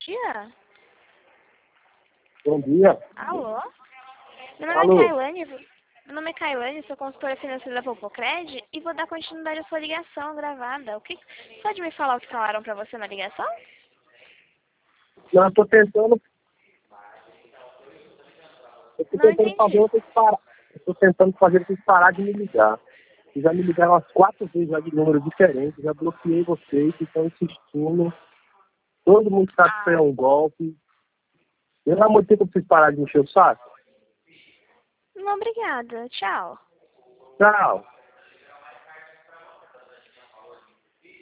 dia. Bom dia. Alô? Meu nome Alô. é Kailane. Meu nome é Kailane, sou consultora financeira da Popocred e vou dar continuidade à sua ligação gravada. Pode me falar o que falaram pra você na ligação? Não, eu tô tentando Não fazer entendi. vocês parar. Eu tô tentando fazer vocês parar de me ligar. Vocês já me ligaram umas 4 vezes já de números diferentes, já bloqueei vocês, estão insistindo. Todo mundo sabe que isso aí é um golpe. Pelo amor de Deus, pra vocês pararem de encher o saco. Não, obrigada. Tchau. Tchau.